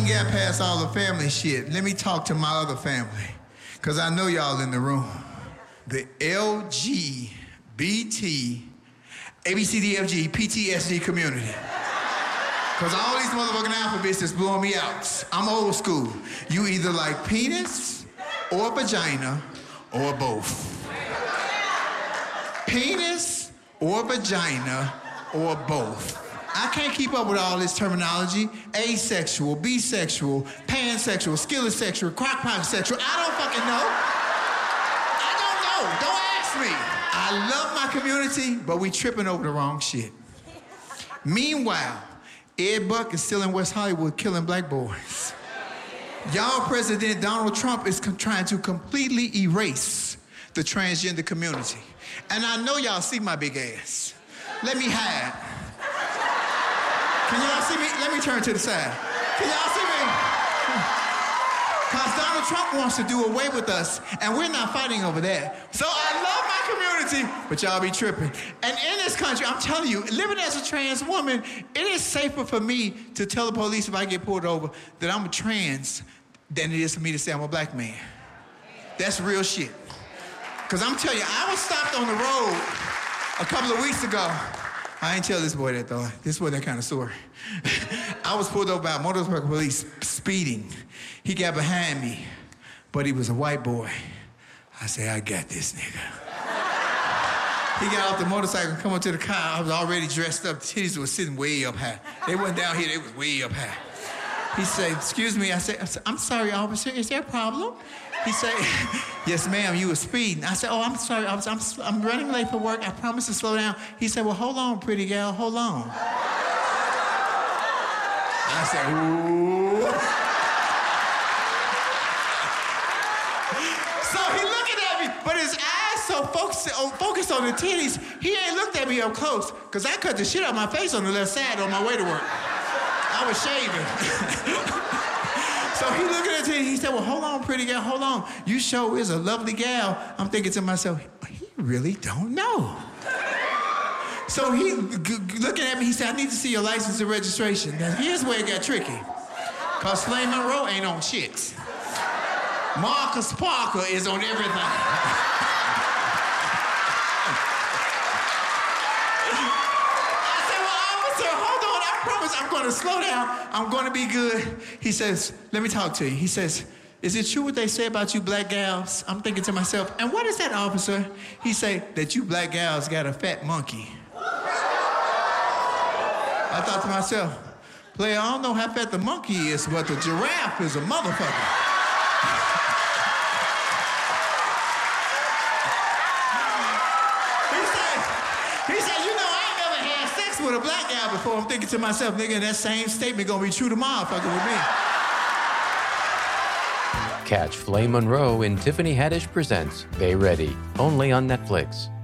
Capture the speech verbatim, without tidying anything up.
even get past all the family shit. Let me talk to my other family, because I know y'all in the room. The L G B T, A B C D F G, P T S D community. Because all these motherfucking alphabets is blowing me out. I'm old school. You either like penis or vagina or both. Penis or vagina or both. I can't keep up with all this terminology. Asexual, bisexual, pansexual, skillosexual, crockpot sexual. I don't fucking know. I don't know. Don't ask me. I love my community, but we tripping over the wrong shit. Meanwhile, Ed Buck is still in West Hollywood killing black boys. Y'all President Donald Trump is com- trying to completely erase the transgender community. And I know y'all see my big ass. Let me hide. Can y'all see me? Let me turn to the side. Can y'all see me? Because Donald Trump wants to do away with us, and we're not fighting over that. So I love my community, but y'all be tripping. And in this country, I'm telling you, living as a trans woman, it is safer for me to tell the police if I get pulled over that I'm a trans than it is for me to say I'm a black man. That's real shit. Because I'm telling you, I was stopped on the road a couple of weeks ago. I ain't tell this boy that, though. This boy that kind of story. I was pulled over by motorcycle police speeding. He got behind me, but he was a white boy. I said, I got this nigga. He got off the motorcycle and come up to the car. I was already dressed up. The titties were sitting way up high. They wasn't down here, they was way up high. He said, excuse me. I said, I said, I'm sorry, officer, is there a problem? He said, yes, ma'am, you were speeding. I said, oh, I'm sorry, officer, I'm, I'm running late for work. I promise to slow down. He said, well, hold on, pretty gal, hold on. I said, ooh. So he looking at me, but his eyes so focused, focused on the titties, he ain't looked at me up close, because I cut the shit out of my face on the left side on my way to work. I was shaving. So he looking at me, he said, well, hold on, pretty gal, hold on. You sure is a lovely gal. I'm thinking to myself, he really don't know. So he, g- g- looking at me, he said, I need to see your license and registration. Now, here's where it got tricky. Because Flame Monroe ain't on shit. Marcus Parker is on everything. I'm going to slow down. I'm going to be good. He says, let me talk to you. He says, is it true what they say about you black gals? I'm thinking to myself, and what is that, officer? He say, that you black gals got a fat monkey. I thought to myself, player, I don't know how fat the monkey is, but the giraffe is a motherfucker. With a black guy before. I'm thinking to myself, nigga, that same statement gonna be true to motherfucker with me. Catch Flame Monroe in Tiffany Haddish Presents Bay Ready, only on Netflix.